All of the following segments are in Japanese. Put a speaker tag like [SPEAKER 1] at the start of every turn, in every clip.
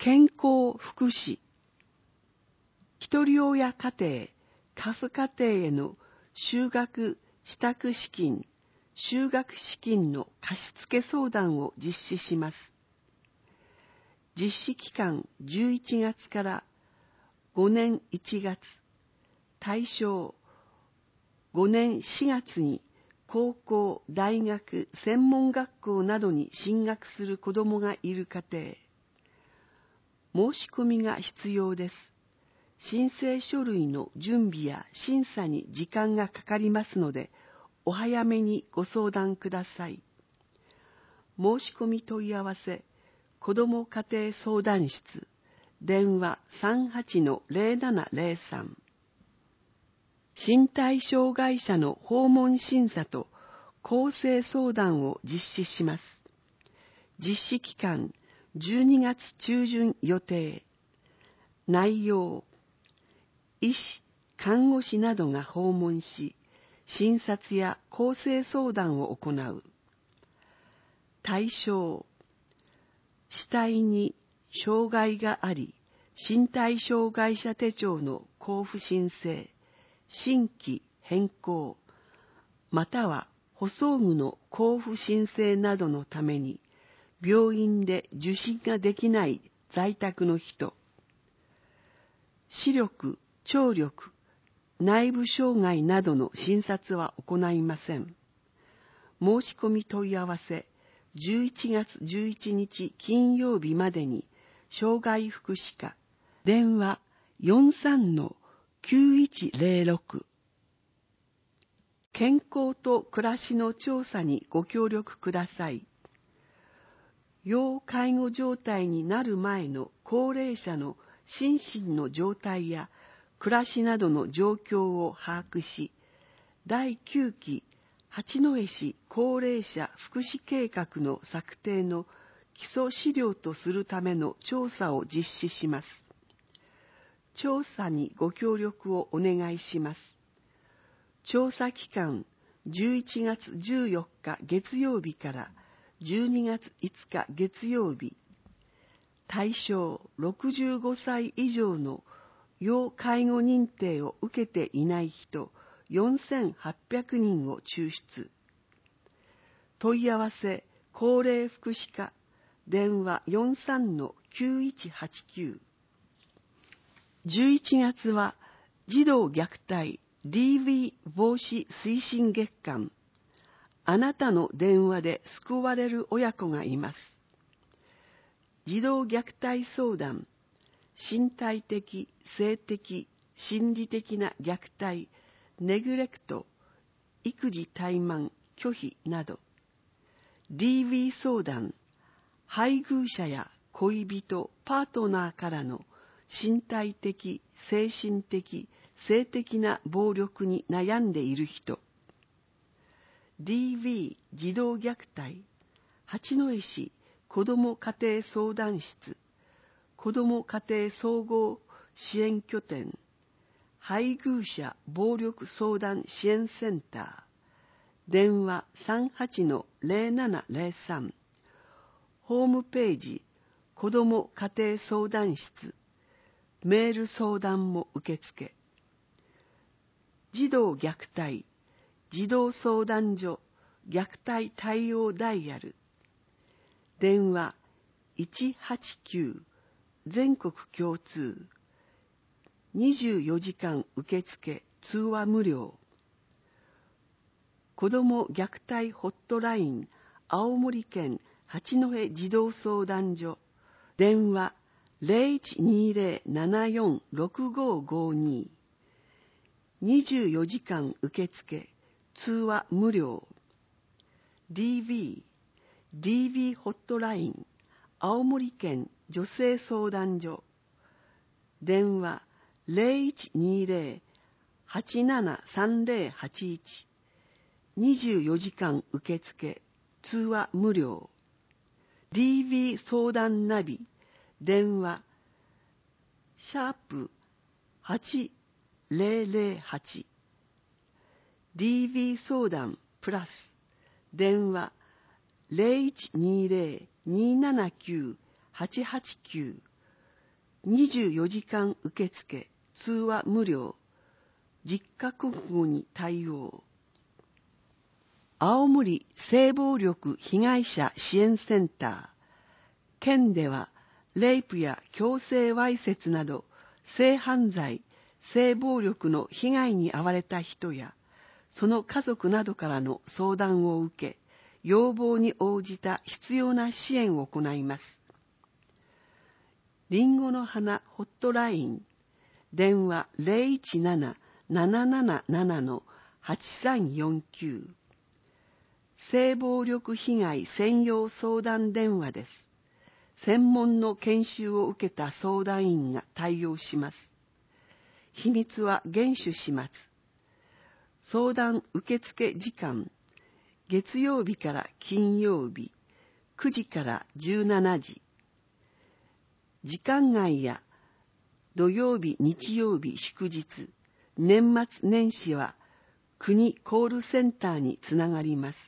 [SPEAKER 1] 健康福祉、ひとり親家庭、過疎家庭への就学支度資金、就学資金の貸付相談を実施します。実施期間11月から5年1月、対象5年4月に高校、大学、専門学校などに進学する子どもがいる家庭。申し込みが必要です。申請書類の準備や審査に時間がかかりますので、お早めにご相談ください。申し込み問い合わせ、子ども家庭相談室、電話 38-0703。身体障害者の訪問審査と更生相談を実施します。実施期間12月中旬予定。内容、医師、看護師などが訪問し、診察や更生相談を行う。対象、死体に障害があり、身体障害者手帳の交付申請、新規変更、または補装具の交付申請などのために、病院で受診ができない在宅の人、視力、聴力、内部障害などの診察は行いません。申し込み問い合わせ、11月11日金曜日までに、障害福祉課、電話 43-9106。健康と暮らしの調査にご協力ください。要介護状態になる前の高齢者の心身の状態や暮らしなどの状況を把握し、第9期八戸市高齢者福祉計画の策定の基礎資料とするための調査を実施します。調査にご協力をお願いします。調査期間11月14日月曜日から12月5日月曜日。対象65歳以上の要介護認定を受けていない人4800人を抽出。問い合わせ、高齢福祉課、電話 43-9189。11月は児童虐待 DV 防止推進月間。あなたの電話で救われる親子がいます。児童虐待相談、身体的、性的、心理的な虐待、ネグレクト、育児怠慢、拒否など。DV 相談、配偶者や恋人、パートナーからの身体的、精神的、性的な暴力に悩んでいる人。DV 児童虐待、八戸市子ども家庭相談室、子ども家庭総合支援拠点、配偶者暴力相談支援センター、電話 38-0703、ホームページ、子ども家庭相談室、メール相談も受付。児童虐待、児童相談所、虐待対応ダイヤル。電話189、全国共通。24時間受付、通話無料。子ども虐待ホットライン、青森県八戸児童相談所。電話0120-746552。24時間受付、通話無料。DV ホットライン、青森県女性相談所。電話0120-873081。24時間受付、通話無料。DV 相談ナビ、電話#8008。DV 相談プラス、電話0120-279-889。 24時間受付、通話無料、10カ国語に対応。青森性暴力被害者支援センター。県では、レイプや強制わいせつなど、性犯罪、性暴力の被害に遭われた人や、その家族などからの相談を受け、要望に応じた必要な支援を行います。りんごの花ホットライン、電話 017-777-8349。性暴力被害専用相談電話です。専門の研修を受けた相談員が対応します。秘密は厳守します。相談受付時間、月曜日から金曜日、9時から17時。時間外や土曜日、日曜日、祝日、年末年始は国コールセンターにつながります。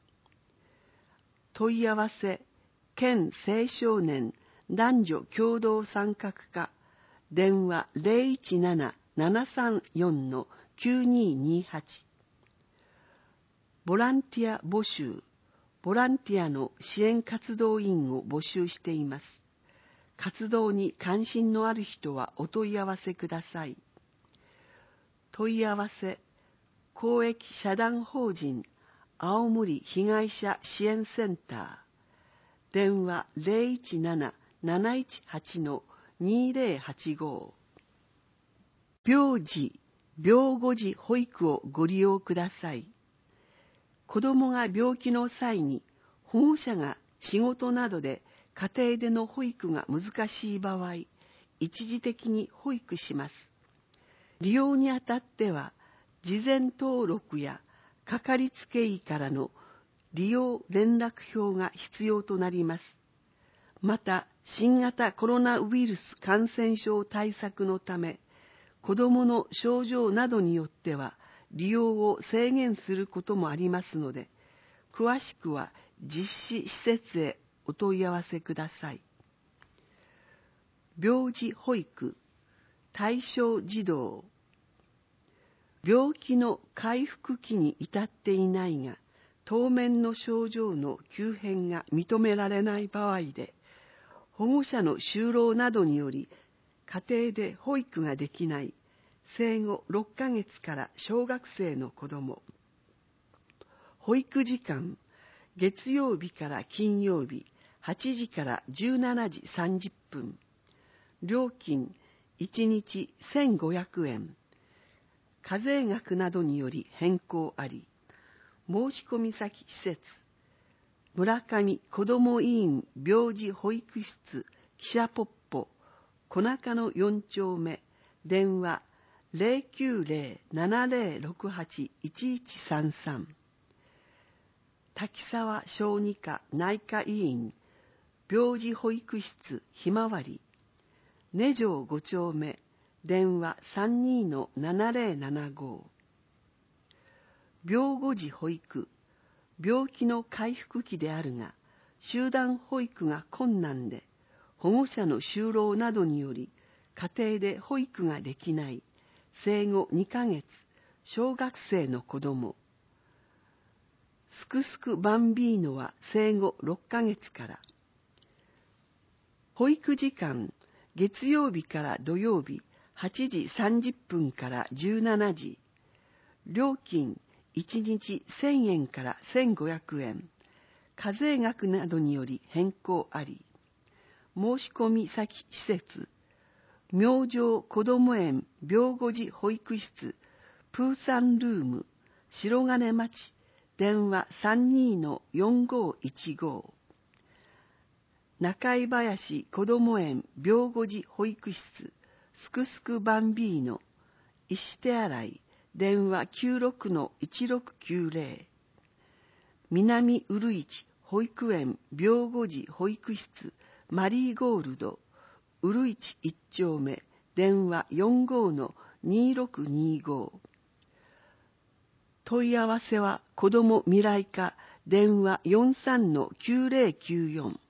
[SPEAKER 1] 問い合わせ、県青少年男女共同参画課、電話 017-734-9228。ボランティア募集、ボランティアの支援活動員を募集しています。活動に関心のある人はお問い合わせください。問い合わせ、公益社団法人青森被害者支援センター、電話 017-718-2085。病児、病後児保育をご利用ください。子どもが病気の際に保護者が仕事などで家庭での保育が難しい場合、一時的に保育します。利用にあたっては、事前登録やかかりつけ医からの利用連絡票が必要となります。また、新型コロナウイルス感染症対策のため、子どもの症状などによっては、利用を制限することもありますので、詳しくは実施施設へお問い合わせください。病児保育、対象児童。病気の回復期に至っていないが、当面の症状の急変が認められない場合で、保護者の就労などにより、家庭で保育ができない生後6ヶ月から小学生の子ども。保育時間、月曜日から金曜日、8時から17時30分。料金、1日1500円。課税額などにより変更あり。申込先施設、村上子ども医院病児保育室記者ポッポ、小中野4丁目、電話 090-7068-1133。滝沢小児科内科医院病児保育室ひまわり、根城5丁目、電話 32-7075。病後児保育、病気の回復期であるが、集団保育が困難で、保護者の就労などにより、家庭で保育ができない、生後2ヶ月、小学生の子ども。すくすくバンビーノは生後6ヶ月から。保育時間、月曜日から土曜日、8時30分から17時。料金、1日1000円から1500円。課税額などにより変更あり。申込先施設、明星こども園病後児保育室、プーサンルーム、白金町、電話 32-4515。中井林こども園病後児保育室、すくすくバンビーノ、石手洗い、電話 96-1690。南うるいち保育園病後児保育室マリーゴールド、うるいち1丁目、電話 45-2625。問い合わせは子ども未来課、電話 43-9094。